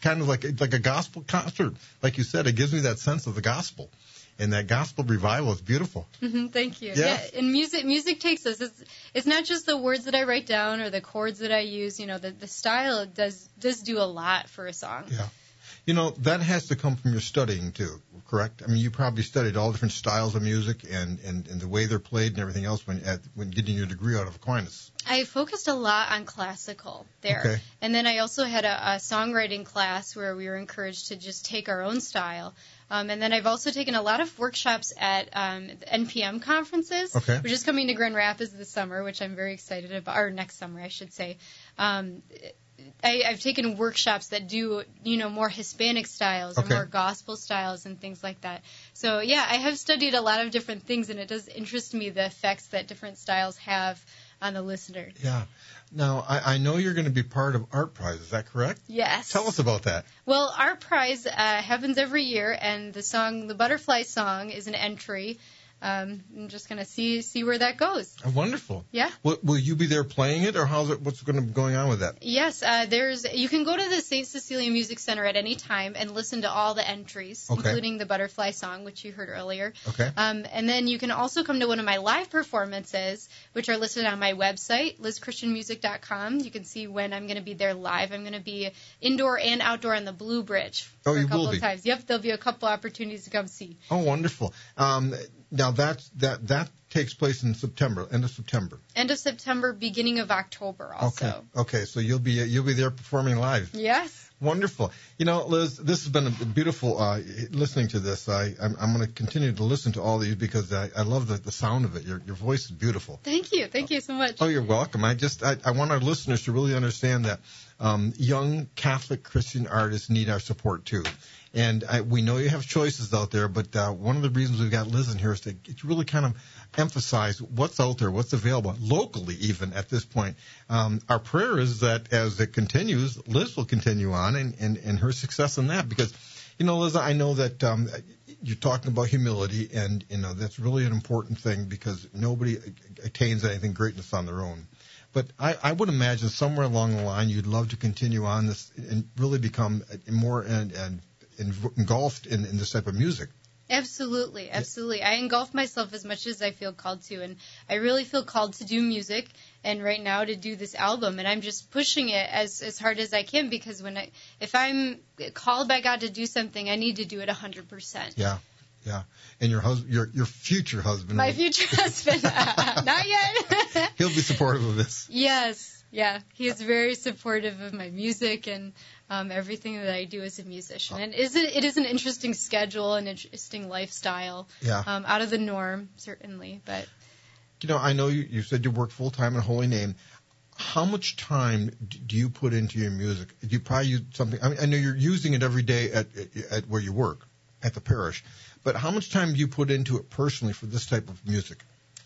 kind of like a gospel concert. Like you said, it gives me that sense of the gospel. And that gospel revival is beautiful. Thank you. Yes. Yeah, and music takes us. It's not just the words that I write down or the chords that I use. The style does do a lot for a song. Yeah. That has to come from your studying, too, correct? I mean, you probably studied all different styles of music and the way they're played and everything else when getting your degree out of Aquinas. I focused a lot on classical there. Okay. And then I also had a songwriting class where we were encouraged to just take our own style. And then I've also taken a lot of workshops at NPM conferences, Okay. which is coming to Grand Rapids this summer, which I'm very excited about, or next summer, I should say. I've taken workshops that do, more Hispanic styles or Okay. more gospel styles and things like that. So, yeah, I have studied a lot of different things, and it does interest me the effects that different styles have on the listener. Yeah. Now, I know you're going to be part of Art Prize. Is that correct? Yes. Tell us about that. Well, Art Prize happens every year, and the Butterfly Song, is an entry. I'm just going to see where that goes. Oh, wonderful. Yeah. Will you be there playing it, or what's going to be going on with that? Yes, you can go to the St. Cecilia Music Center at any time and listen to all the entries, Okay. including the Butterfly Song, which you heard earlier. Okay. And then you can also come to one of my live performances, which are listed on my website, lizchristianmusic.com. You can see when I'm going to be there live. I'm going to be indoor and outdoor on the Blue Bridge Oh, for a you couple will of be. times. Yep, there'll be a couple opportunities to come see. Oh, wonderful. Now that takes place in September, end of September. End of September, beginning of October also. Okay. So you'll be there performing live. Yes. Wonderful. Liz, this has been a beautiful listening to this. I'm going to continue to listen to all these because I love the sound of it. Your voice is beautiful. Thank you. Thank you so much. Oh, you're welcome. I want our listeners to really understand that young Catholic Christian artists need our support too. And we know you have choices out there, but one of the reasons we've got Liz in here is to really kind of emphasize what's out there, what's available, locally even at this point. Our prayer is that as it continues, Liz will continue on and her success in that. Because, Liz, I know that you're talking about humility, and, that's really an important thing because nobody attains anything greatness on their own. But I would imagine somewhere along the line you'd love to continue on this and really become more and engulfed in this type of music. Absolutely. I engulf myself as much as I feel called to, and I really feel called to do music, and right now to do this album, and I'm just pushing it as hard as I can because if I'm called by God to do something, I need to do it 100%. Yeah. And your future husband. My future husband, not yet. He'll be supportive of this. Yes. Yeah, he is very supportive of my music and everything that I do as a musician. And it is an interesting schedule, an interesting lifestyle. Yeah. Out of the norm, certainly. But I know you said you work full time in Holy Name. How much time do you put into your music? Do you probably use something? I know you're using it every day at where you work, at the parish. But how much time do you put into it personally for this type of music?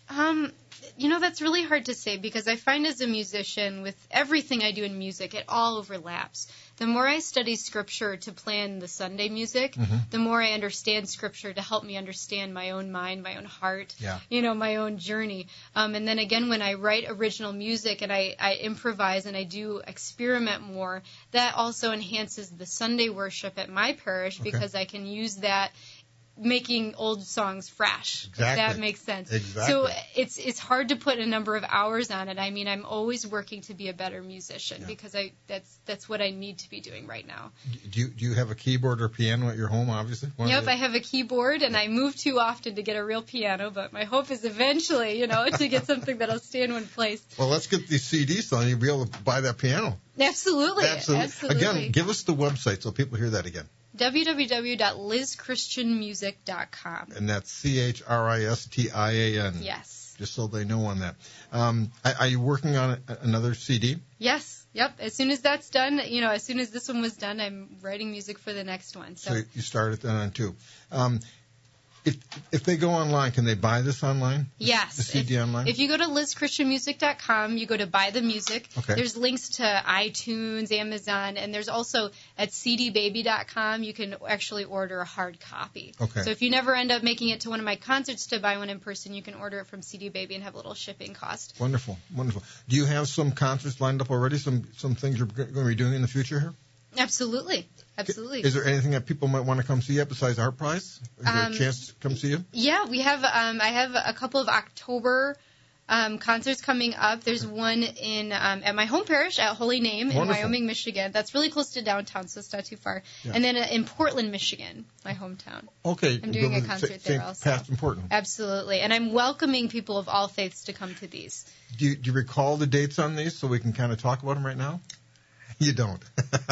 That's really hard to say because I find as a musician, with everything I do in music, it all overlaps. The more I study Scripture to plan the Sunday music, the more I understand Scripture to help me understand my own mind, my own heart, my own journey. And then again, when I write original music and I improvise and I do experiment more, that also enhances the Sunday worship at my parish because I can use that making old songs fresh. Exactly. If that makes sense. Exactly. So it's hard to put a number of hours on it. I mean, I'm always working to be a better musician because that's what I need to be doing right now. Do you have a keyboard or piano at your home, obviously? Yep, I have a keyboard, and I move too often to get a real piano, but my hope is eventually, to get something that'll stay in one place. Well, let's get these CDs on. You'll be able to buy that piano. Absolutely. Again, give us the website so people hear that again. www.lizchristianmusic.com. And that's CHRISTIAN. Yes. Just so they know on that. Are you working on another CD? Yes. Yep. As soon as that's done, as soon as this one was done, I'm writing music for the next one. So you started that on too. If they go online, can they buy this online? Yes. The CD online? If you go to lizchristianmusic.com, you go to buy the music. Okay. There's links to iTunes, Amazon, and there's also at cdbaby.com, you can actually order a hard copy. Okay. So if you never end up making it to one of my concerts to buy one in person, you can order it from CD Baby and have a little shipping cost. Wonderful. Do you have some concerts lined up already? Some things you're going to be doing in the future here? Absolutely. Absolutely. Is there anything that people might want to come see you besides Art Prize? Is there a chance to come see you? Yeah, we have. I have a couple of October concerts coming up. There's one in at my home parish at Holy Name in Wyoming, Michigan. That's really close to downtown, so it's not too far. Yeah. And then in Portland, Michigan, my hometown. Okay. I'm doing a concert there also. Past and Portland. Absolutely. And I'm welcoming people of all faiths to come to these. Do you recall the dates on these so we can kind of talk about them right now? You don't.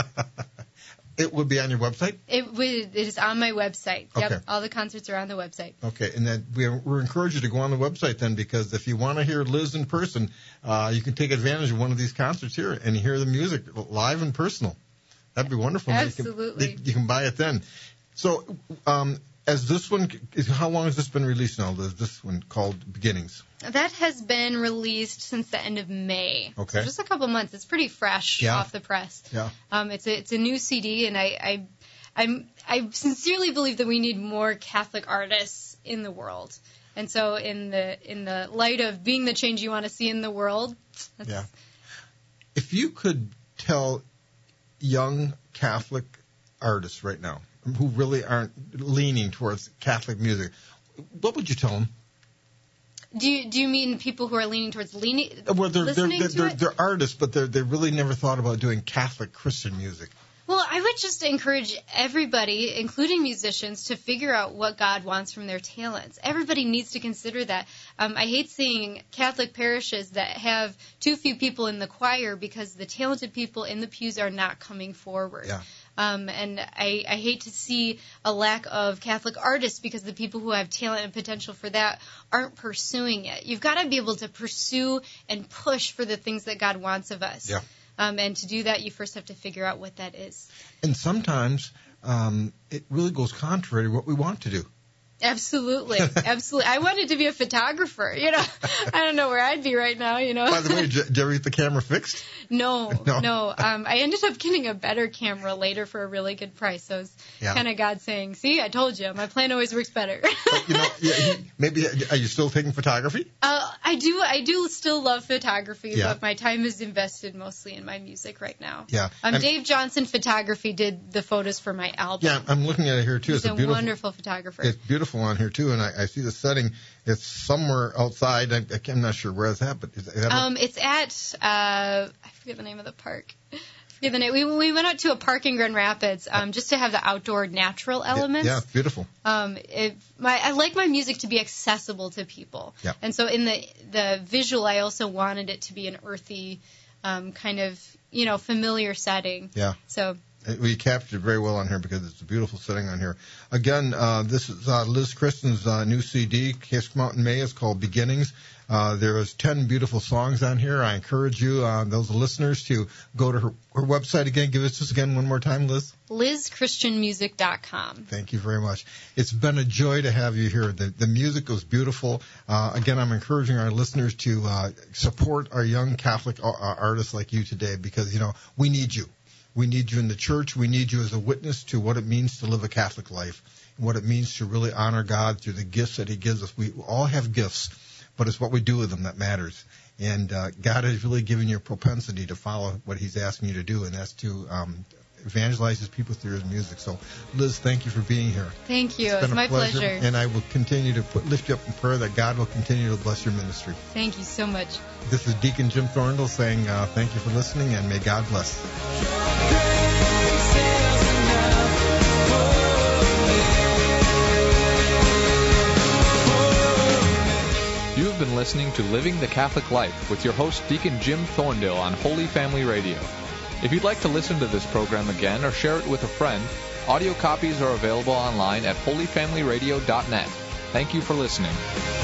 It would be on your website? It is on my website. Yep, okay. All the concerts are on the website. Okay, and then we're encouraged you to go on the website then, because if you want to hear Liz in person, you can take advantage of one of these concerts here and hear the music live and personal. That'd be wonderful. Absolutely. You can buy it then. So, as this one, how long has this been released now, Liz? This one called Beginnings. That has been released since the end of May. Okay. So just a couple months. It's pretty fresh off the press. Yeah. It's a new CD, and I sincerely believe that we need more Catholic artists in the world. And so in the light of being the change you want to see in the world. Yeah. If you could tell young Catholic artists right now who really aren't leaning towards Catholic music, what would you tell them? Do you mean people who are leaning towards listening to it? They're artists, but they really never thought about doing Catholic Christian music. Well, I would just encourage everybody, including musicians, to figure out what God wants from their talents. Everybody needs to consider that. I hate seeing Catholic parishes that have too few people in the choir because the talented people in the pews are not coming forward. Yeah. And I hate to see a lack of Catholic artists because the people who have talent and potential for that aren't pursuing it. You've got to be able to pursue and push for the things that God wants of us. Yeah. And to do that, you first have to figure out what that is. And sometimes it really goes contrary to what we want to do. Absolutely. Absolutely. I wanted to be a photographer. I don't know where I'd be right now, By the way, did you ever get the camera fixed? No. I ended up getting a better camera later for a really good price. So it was kind of God saying, see, I told you, my plan always works better. Maybe, are you still taking photography? I do still love photography, but my time is invested mostly in my music right now. Yeah. Dave Johnson Photography did the photos for my album. Yeah, I'm looking at it here, too. He's a wonderful photographer. It's beautiful on here too, and I see the setting. It's somewhere outside. I'm not sure where it's at, but is that it's at I forget the name of the park. We went out to a park in Grand Rapids just to have the outdoor natural elements. Yeah, it's beautiful. I like my music to be accessible to people, and so in the visual, I also wanted it to be an earthy kind of familiar setting. Yeah. So. We captured it very well on here because it's a beautiful setting on here. Again, this is Liz Christen's new CD, came out in May. It's called Beginnings. There is 10 beautiful songs on here. I encourage you, those listeners, to go to her website again. Give us this again one more time, Liz. LizChristianMusic.com. Thank you very much. It's been a joy to have you here. The music was beautiful. Again, I'm encouraging our listeners to support our young Catholic artists like you today because, we need you. We need you in the church. We need you as a witness to what it means to live a Catholic life, and what it means to really honor God through the gifts that He gives us. We all have gifts, but it's what we do with them that matters. And God has really given you a propensity to follow what He's asking you to do, and that's to evangelize His people through His music. So, Liz, thank you for being here. Thank you. It's my pleasure. And I will continue to lift you up in prayer that God will continue to bless your ministry. Thank you so much. This is Deacon Jim Thorndell saying thank you for listening, and may God bless. You have been listening to Living the Catholic Life with your host, Deacon Jim Thorndell, on Holy Family Radio. If you'd like to listen to this program again or share it with a friend, audio copies are available online at holyfamilyradio.net. Thank you for listening.